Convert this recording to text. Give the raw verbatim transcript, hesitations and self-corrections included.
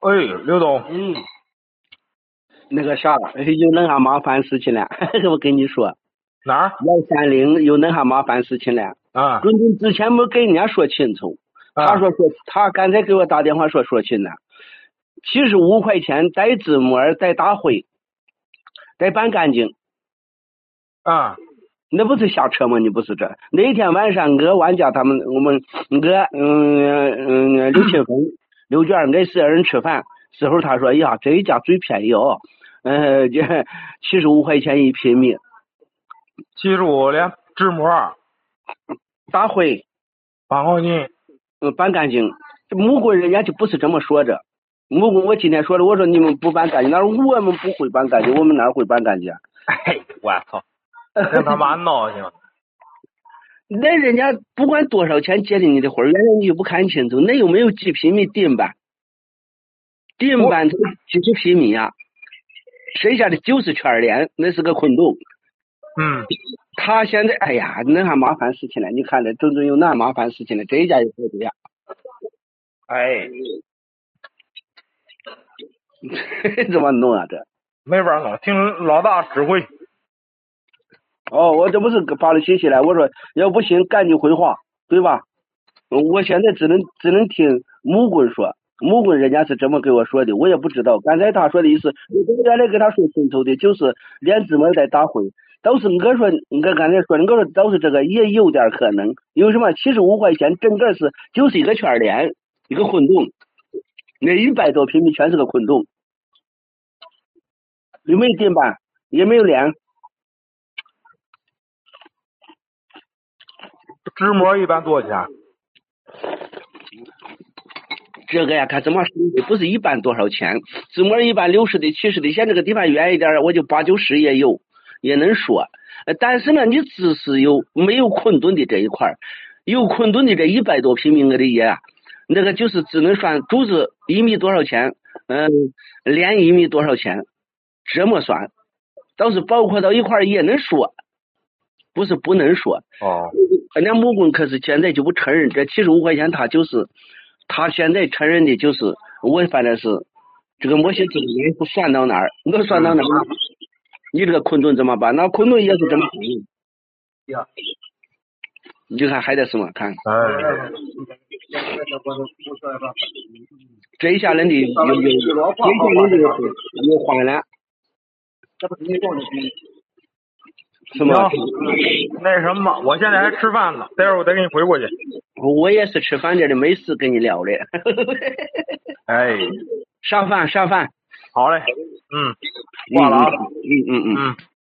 哎，刘总， 嗯，那个啥，有那啥麻烦事情了，我跟你说， 哪儿？ 幺三零有那啥麻烦事情了。 啊， 准准之前没跟人家说清楚， 啊他说说他刚才给我打电话说说清了，七十五块钱带纸膜带大灰，带办干净。 啊， 那不是瞎扯吗？你不是这那天晚上我万家他们我们我嗯嗯刘庆峰刘娟俺四个人吃饭时候，他说呀这一家最便宜哦，呃这七十五块钱一平米， 七十五连纸膜大灰八毫斤， 嗯办干净。这木工人家就不是这么说着，木工我今天说了，我说你们不办干净，那我们不会办干净，我们哪会办干净？ 哎，我操，真他妈闹心！ 那人家不管多少钱结的你的婚，原来你就不看清楚，那有没有几平米顶板？顶板才几十平米啊，剩下的就是圈帘，那是个混动。 嗯， 他现在哎呀，那还麻烦事情了，你看这整整有那麻烦事情了，这一家又不对呀。 哎， 怎么弄啊这？ 没法弄，听老大指挥。 哦，我这不是发了信息了，我说要不行赶紧回话，对吧？我现在只能只能听木棍说，木棍人家是这么给我说的，我也不知道。刚才他说的意思，我原来给他说清楚的就是连芝麻带大灰。倒是我说，我刚才说的，我说倒是这个也有点可能，因为什么？七十五块钱整个是就是一个圈帘，一个混动，那一百多平米全是个混动，也没有顶板，也没有帘。 纸膜一般多少钱？ 这个呀，看怎么说的，不是一般多少钱，纸膜一般六十的、七十的，嫌这个地方远一点，我就八九十也有，也能说。但是呢，你只是有没有困顿的这一块，有困顿的这一百多平米我的也，那个就是只能算柱子一米多少钱，嗯，连一米多少钱，这么算，倒是包括到一块也能说，不是不能说。 哦， 人家木工可是现在就不承认这七十五块钱，他就是他现在承认的就是我反正是这个模型这个也不算到哪儿，我算到哪儿，你这个困顿怎么办？那困顿也是这么反应。 呀， 你就看还得什么看？ 哎， 这一下人的有有，这一下人的又换了。 这不是你做的什么？ 那什么，我现在还吃饭呢，待会儿我再给你回过去。 我也是吃饭这的，没事跟你聊的。 哎， 上饭上饭。 好嘞，嗯，挂了啊， 嗯嗯嗯。 嗯。